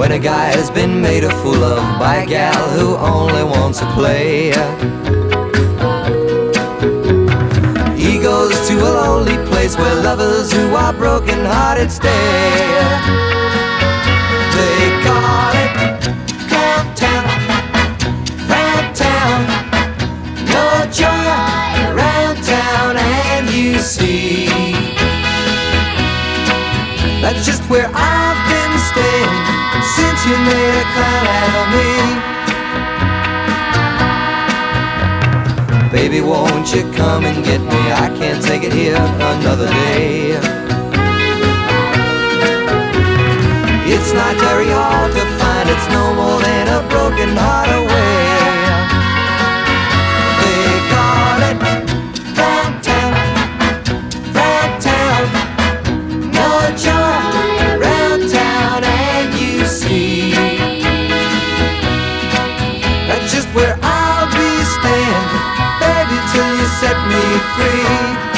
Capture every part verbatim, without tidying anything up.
when a guy has been made a fool of by a gal who only wants to play. He goes to a lonely place where lovers who are broken-hearted stay. They call it Clown Town, Round Town, no joy around town, and you see that's just where I've been staying since you made a clown out of me. Baby, won't you come and get me? I can't take it here another day. It's not very hard to find, it's no more than a broken heart away. They call it Round Town, Round Town, no joy around town, and you see that's just where I'll be staying, baby, till you set me free.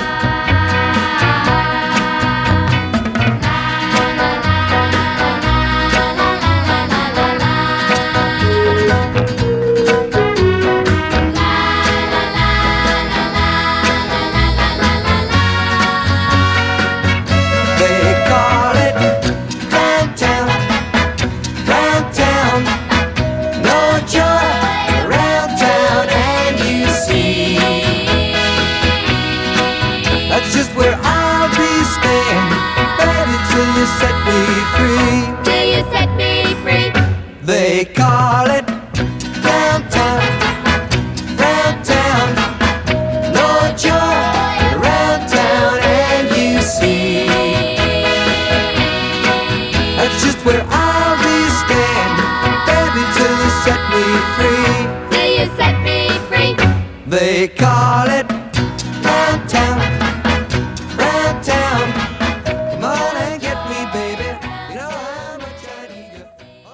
Set me free. Till you set me free. They call it Round Town, Round Town, no joy around town, and you see that's just where I'll be staying, baby, till you set me free. Till you set me free. They call it Round Town, Round Town. Come on and get me, baby. You know how much I need you.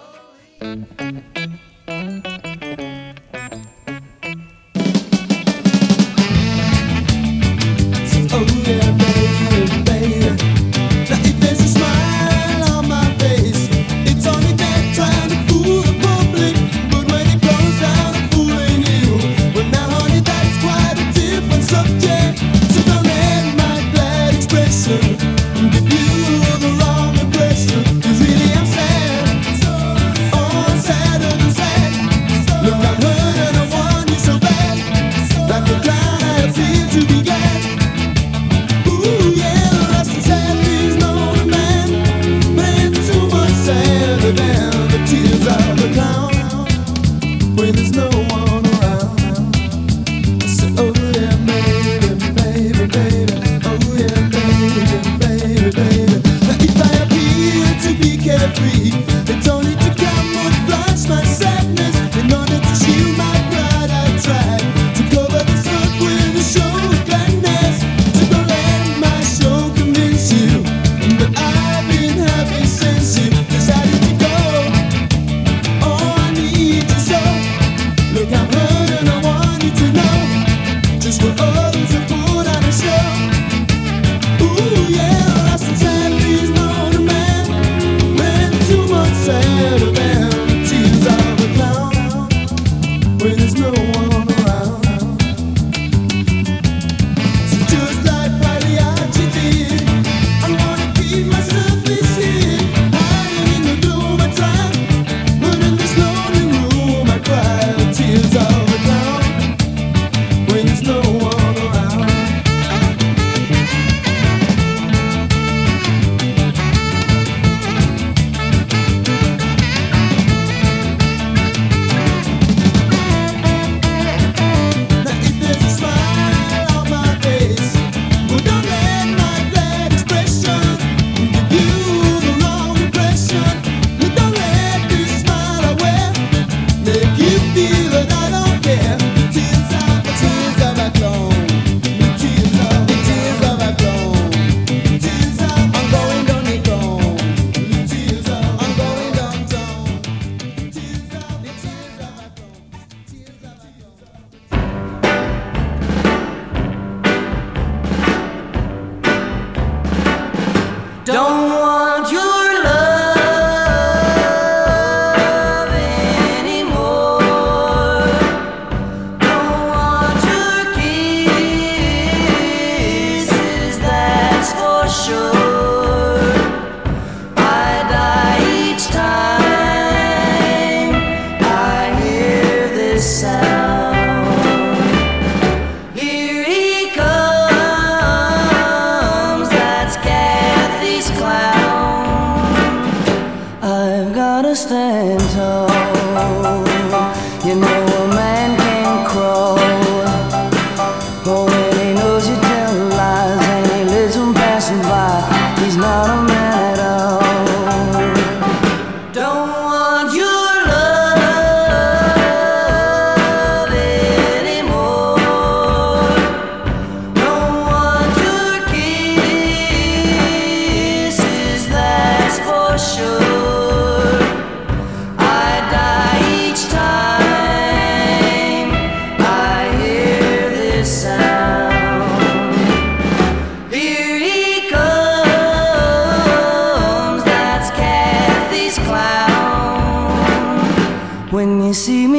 Oh yeah, baby, baby. Now if there's a smile on my face, it's only that trying to fool the public. But when it goes down to fooling you, well now honey, that's quite a different subject. So don't let my glad expression give you the wrong impression. 'Cause really I'm sad, oh I'm sadder than sad. Look, I'm hurt and I want you so bad. Like a clown I appear to be glad. Ooh yeah, the rest is sad, please know the man. But it's too much sadder than the tears of the clown when there's no one around. I said, oh yeah, baby, baby, baby. Oh yeah, baby, baby, baby. Now if I appear to be carefree, it's only to camouflage my sadness. In order to shield my pride, I try to cover this up with a show of gladness. So don't let my show convince you that I've been happy since you decided to go. Oh, I need you so. Look, I'm hurt and I want you to know just what others have put on a show. Ooh yeah, lost and sad, please know the man. When too much sadder than the tears of a clown when there's no one around. So just like Pagliacci did, I'm gonna keep myself here, hiding in the gloom I try, but in this lonely room I cry the tears of a clown when there's no one around. Now if there's a smile on my face, well don't let my glad expression give you the wrong impression. Well, don't let this smile I wear make you feel that I don't care. The tears of the tears of a clown, the tears of the tears of a clown, the tears of I'm going down the clown, the tears of I'm going downtown, the tears of the tears of a clown, tears of a clown. Don't want your love,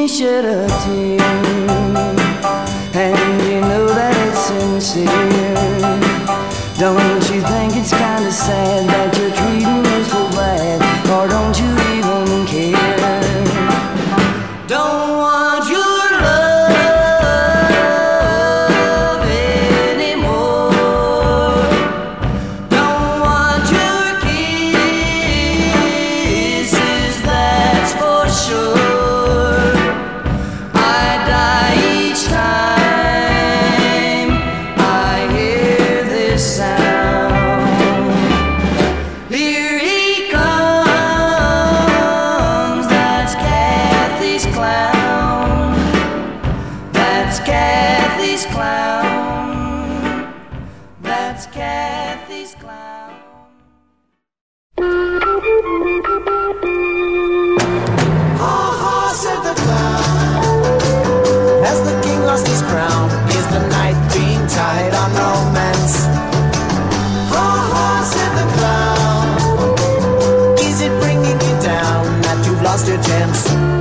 me shed a tear, and you know that it's sincere. Don't you think it's kinda sad that you're treating me so bad, or don't you even care? Don't want your love anymore. Don't want your kisses, that's for sure. I die each time I hear this sound. Here he comes, that's Kathy's clown. That's Kathy's clown. That's Kathy's clown. Ha ha, said the clown. As the king lost his crown, is the night being tied on romance? Ha ha, said the clown. Is it bringing you down that you've lost your chance?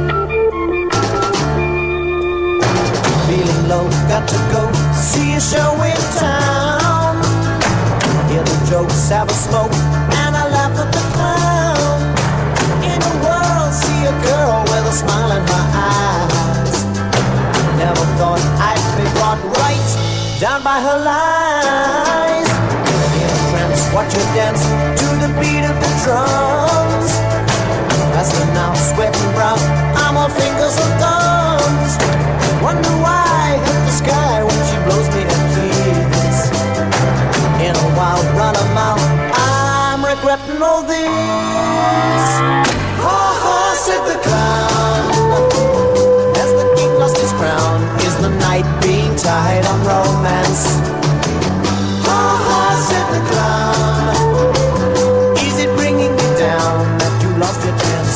Feeling low, got to go see a show in town. Hear the jokes, have a smoke, and I laugh at the clown. In the world, see a girl with a smile in her eyes. Never thought I'd be brought right down by her lies. In a trance, watch her dance to the beat of the drums. Faster now, sweating brown, I'm all fingers and thumbs. Wonder why I hit the sky when she blows me a kiss. In a wild run of mouth, I'm regretting all this. Ha ha, said the clown. As the king lost his crown, is the night being tied on romance? Ha ha, said the clown. Is it bringing you down that you lost your chance?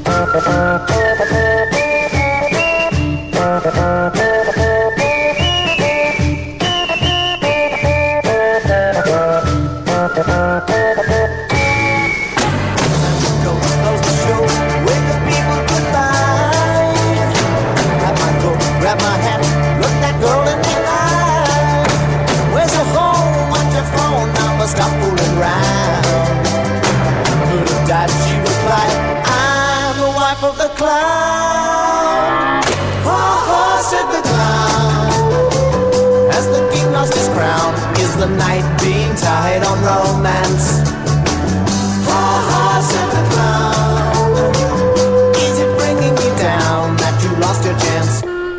Go close the show, wave the people goodbye. Grab my coat, grab my hat, look that girl in the eye. Where's your home? What's your phone number? Stop fooling around. Could have died, she replied, I'm the wife of the clown. Ha ha, said the clown. As the king lost his crown, is the night being tied on romance? Ha ha, said the clown. Is it bringing you down that you lost your chance?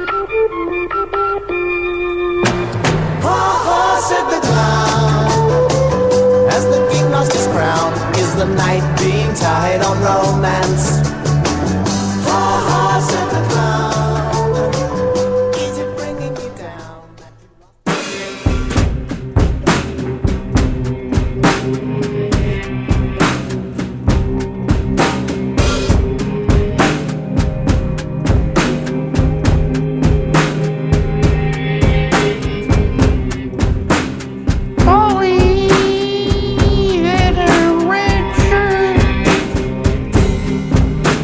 Ha ha, said the clown. As the king lost his crown, is the night being tied on romance? Ha ha, said the clown. Is it bringing you down that you lost? Polly had a red shirt.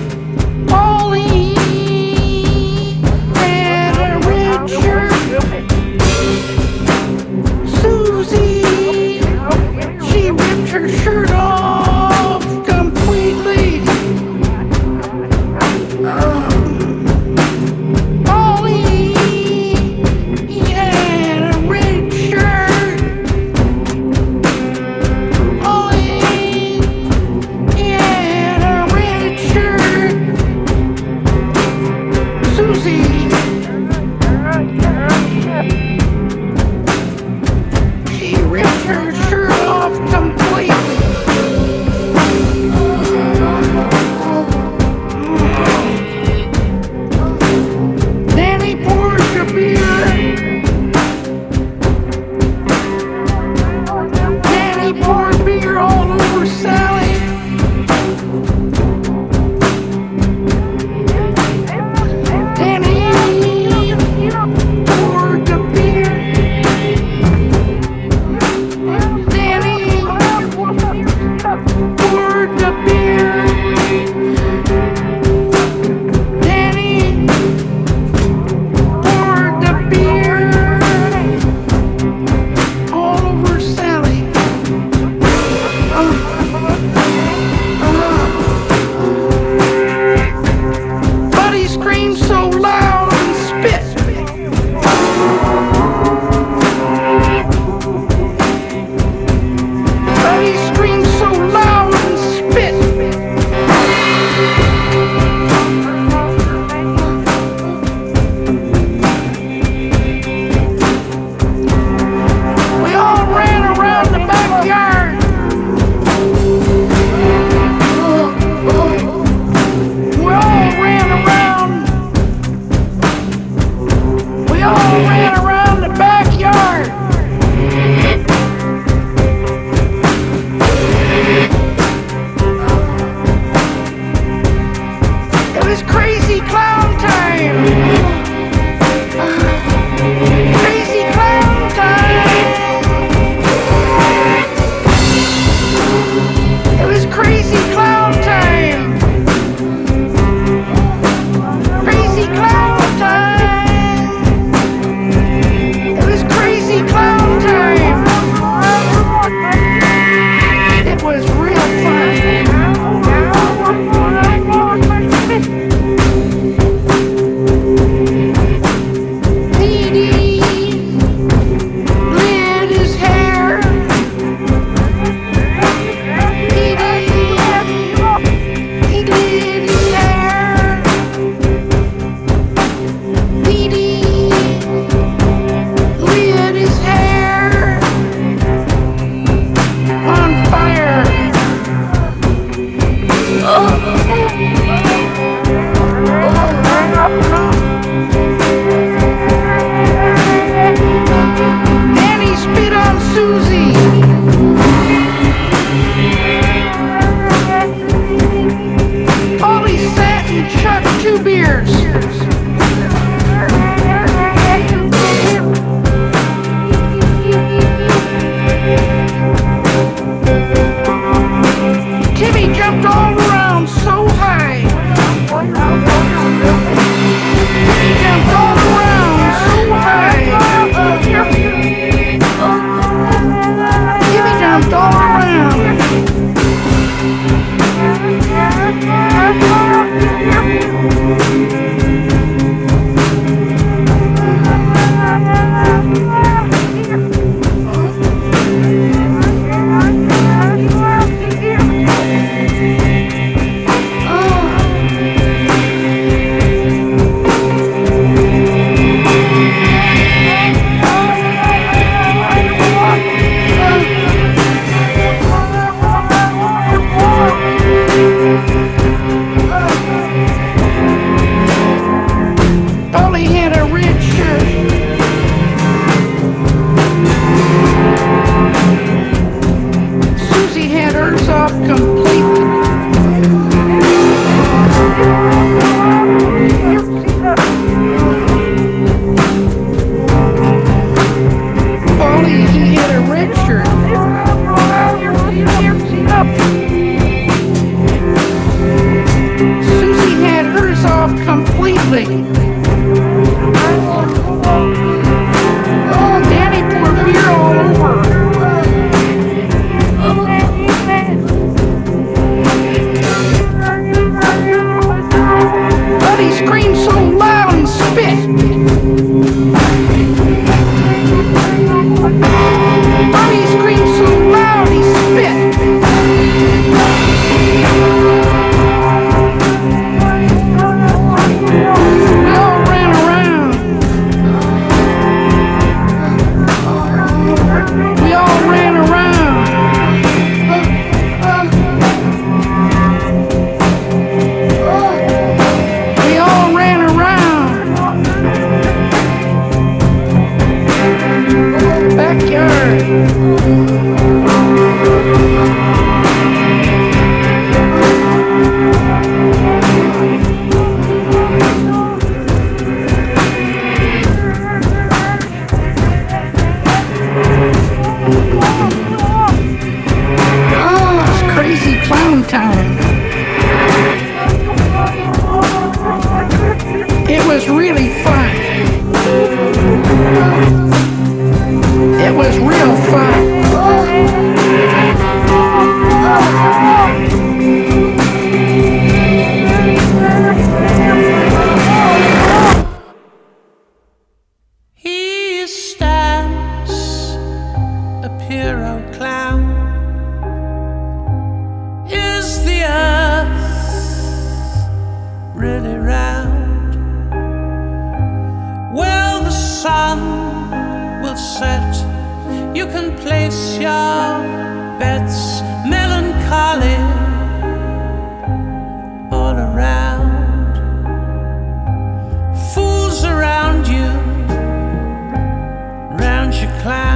Clown.